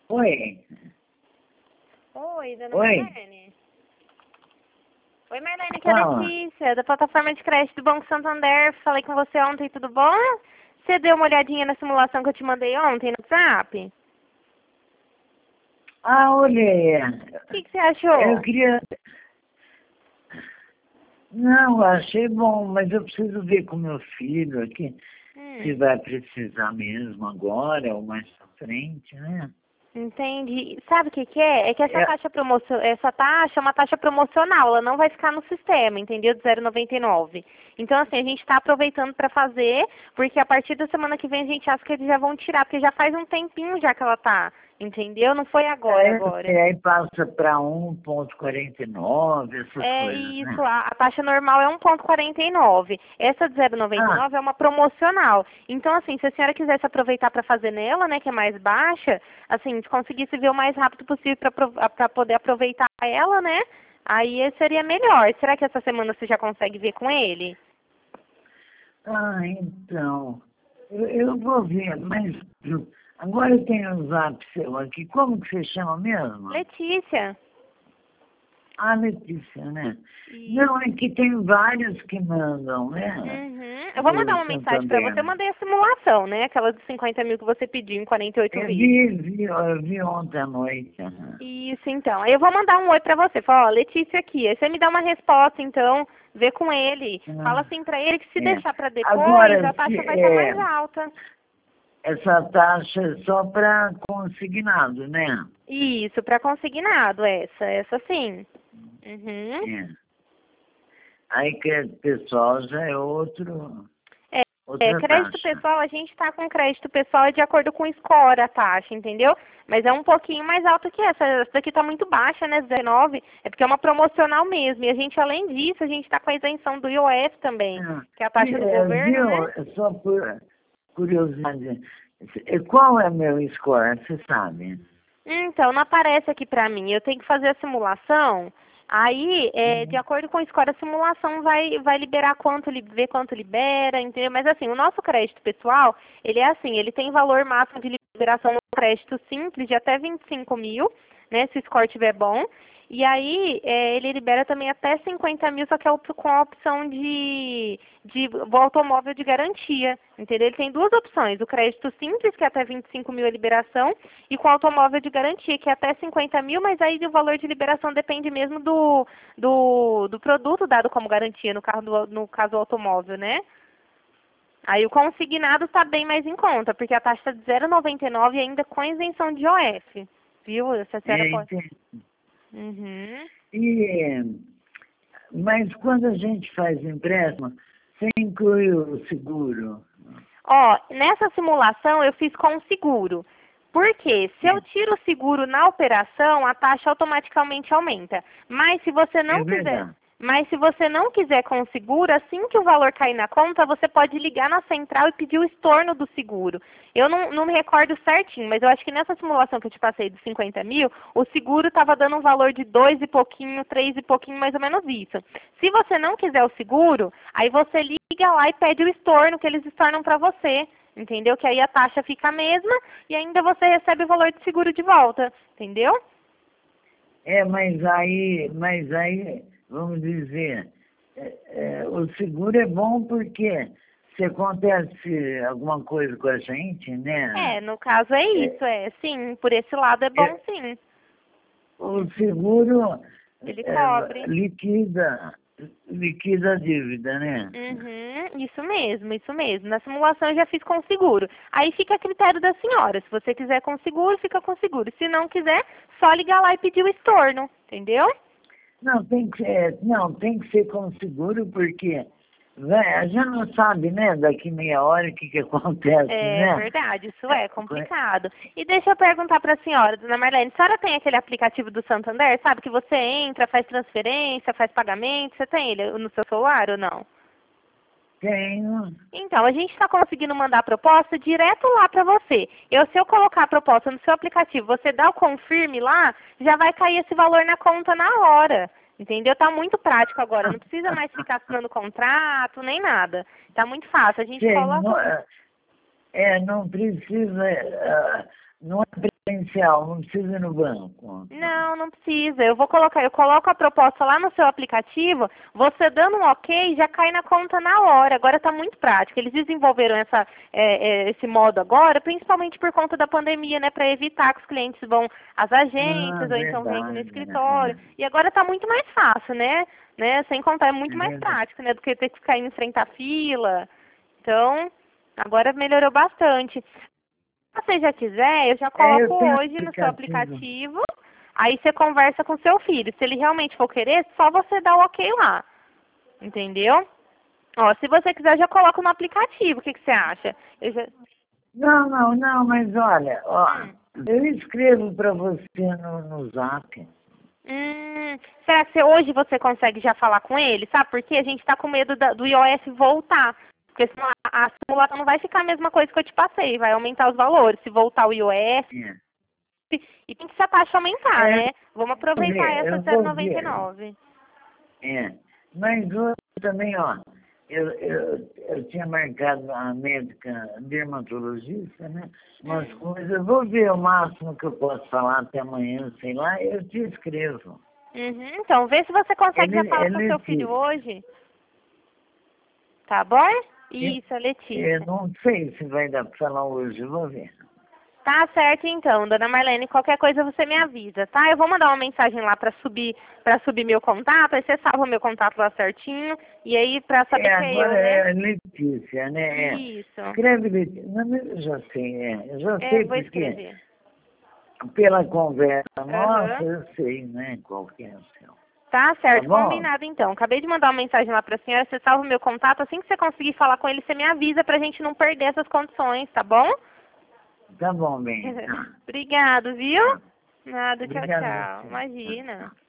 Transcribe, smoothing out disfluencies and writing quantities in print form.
Oi. Oi, dona Oi. Marlene. Oi, Marlene, aqui é a Fala. Letícia, da plataforma de crédito do Banco Santander. Falei com você ontem, tudo bom? Você deu uma olhadinha na simulação que eu te mandei ontem no WhatsApp? Ah, olhei. O que você achou? Eu queria... Não, achei bom, mas eu preciso ver com meu filho aqui se vai precisar mesmo agora ou mais pra frente, né? Entendi. Sabe o que que é? É que É, essa taxa é uma taxa promocional, ela não vai ficar no sistema, entendeu? De 0,99. Então, assim, a gente está aproveitando para fazer, porque a partir da semana que vem a gente acha que eles já vão tirar, porque já faz um tempinho já que ela tá, entendeu? Não foi agora. aí passa para 1,49, essas É coisas, isso, né? a taxa normal é 1,49. Essa de Ah, 0,99 é uma promocional. Então, assim, se a senhora quisesse aproveitar para fazer nela, né, que é mais baixa, assim, se conseguisse ver o mais rápido possível para poder aproveitar ela, né, aí seria melhor. Será que essa semana você já consegue ver com ele? então, eu vou ver, mas agora eu tenho um zap seu aqui. Como que você chama mesmo? Letícia. Ah, Letícia, né? E... Não, é que tem vários que mandam, né? Uhum. Eu vou mandar Do uma mensagem para Santander. você. Eu mandei a simulação, né, aquela dos 50 mil que você pediu em 48 Eu vezes. eu vi ontem à noite. Aham. Isso, então. Aí eu vou mandar um oi pra você. Fala, ó, Letícia aqui. Aí você me dá uma resposta, então, vê com ele. Fala Ah, assim pra ele que se é. deixar pra depois, Agora, a taxa vai estar mais alta. essa taxa é só para consignado, né? Isso, pra consignado, essa sim. Uhum. É. Aí crédito pessoal já é É, outra crédito taxa. pessoal, a gente tá com crédito pessoal é de acordo com o score, a taxa, entendeu? Mas é um pouquinho mais alta que essa. Essa daqui tá muito baixa, né? 19. É porque é uma promocional mesmo. E a gente, além disso, a gente tá com a isenção do IOF também, Ah, que é a taxa do governo, viu? né? É só por curiosidade. Qual é meu score? Você sabe? Então, não aparece aqui pra mim. Eu tenho que fazer a simulação. Aí, de acordo com o score, a simulação vai liberar ver quanto libera, entendeu? Mas assim, o nosso crédito pessoal, ele é assim, ele tem valor máximo de liberação no crédito simples de até 25 mil, né? Se o score estiver bom. E aí, ele libera também até 50 mil, só que é com a opção do automóvel de garantia, entendeu? Ele tem duas opções, o crédito simples, que é até 25 mil a liberação, e com automóvel de garantia, que é até 50 mil, mas aí o valor de liberação depende mesmo do produto dado como garantia, no caso do automóvel, né? Aí o consignado está bem mais em conta, porque a taxa de 0,99 ainda com isenção de IOF, viu? Se a senhora pode... Entendi. Uhum. E, mas quando a gente faz empréstimo, você inclui o seguro? Ó, nessa simulação eu fiz com o seguro. Por quê? Se eu É, tiro o seguro na operação, a taxa automaticamente aumenta. Mas se você é não quiser, verdade. com o seguro, assim que o valor cair na conta, você pode ligar na central e pedir o estorno do seguro. Eu não me recordo certinho, mas eu acho que nessa simulação que eu te passei de 50 mil, o seguro estava dando um valor de 2 e pouquinho, 3 e pouquinho, mais ou menos isso. Se você não quiser o seguro, aí você liga lá e pede o estorno, que eles estornam para você. Entendeu? Que aí a taxa fica a mesma e ainda você recebe o valor de seguro de volta. Entendeu? Mas aí, vamos dizer, o seguro é bom porque se acontece alguma coisa com a gente, né? É, no caso é é, isso, sim. Por esse lado é bom é, sim. o seguro Ele cobre. liquida a dívida, né? Uhum, isso mesmo, isso mesmo. Na simulação eu já fiz com seguro. Aí fica a critério da senhora. Se você quiser com seguro, fica com seguro. Se não quiser, só ligar lá e pedir o estorno. Entendeu? Não, tem que ser com seguro porque a gente não sabe, né, daqui meia hora o que que acontece, É né? verdade, isso é complicado. E deixa eu perguntar para a senhora, dona Marlene, a senhora tem aquele aplicativo do Santander, sabe, que você entra, faz transferência, faz pagamento, você tem ele no seu celular ou não? Tenho. Então, a gente está conseguindo mandar a proposta direto lá para você. Se eu colocar a proposta no seu aplicativo, você dá o confirme lá, já vai cair esse valor na conta na hora. Entendeu? Tá muito prático agora. Não precisa mais ficar assinando contrato, nem nada. Tá muito fácil. A gente Sei, coloca. não precisa Não é presencial, não precisa ir no banco. Não, não precisa. Eu coloco a proposta lá no seu aplicativo, você dando um ok, já cai na conta na hora. Agora está muito prático. Eles desenvolveram esse modo agora, principalmente por conta da pandemia, né? Para evitar que os clientes vão às agências ou então venham aqui no escritório. E agora está muito mais fácil, né? Sem contar, é muito mais prático, né? Do que ter que ficar indo enfrentar fila. Então, agora melhorou bastante. Se você já quiser, eu já coloco hoje no seu aplicativo, aí você conversa com seu filho. Se ele realmente for querer, só você dá o ok lá. Entendeu? Ó, se você quiser, eu já coloco no aplicativo. O que você acha? Não, mas olha, eu escrevo para você no Zap. Será que hoje você consegue já falar com ele? Sabe por quê? A gente está com medo do iOS voltar. Porque senão a simulação não vai ficar a mesma coisa que eu te passei, vai aumentar os valores. Se voltar o iOS, e tem que se a taxa aumentar, né? Vamos aproveitar essa 0,99. Mas hoje também, eu tinha marcado a médica dermatologista, né? Umas coisas, eu vou ver o máximo que eu posso falar até amanhã, sei lá, eu te escrevo. Então, vê se você consegue já falar com o seu filho hoje. Tá bom? Isso, a Letícia. Eu não sei se vai dar para falar hoje, eu vou ver. Tá certo então, dona Marlene, qualquer coisa você me avisa, tá? Eu vou mandar uma mensagem lá para subir meu contato, aí você salva meu contato lá certinho, e aí para saber que é eu, né? É Letícia, né? Isso. Escreve Letícia. Não, eu já sei, eu já sei vou porque escrever. pela conversa nossa, eu sei, né, qual que é o seu. Tá certo, Tá combinado então. Acabei de mandar uma mensagem lá pra senhora, você salva o meu contato, assim que você conseguir falar com ele, você me avisa pra gente não perder essas condições, tá bom? Tá bom, bem. Obrigado, viu? Nada, Obrigado, tchau. você. Imagina.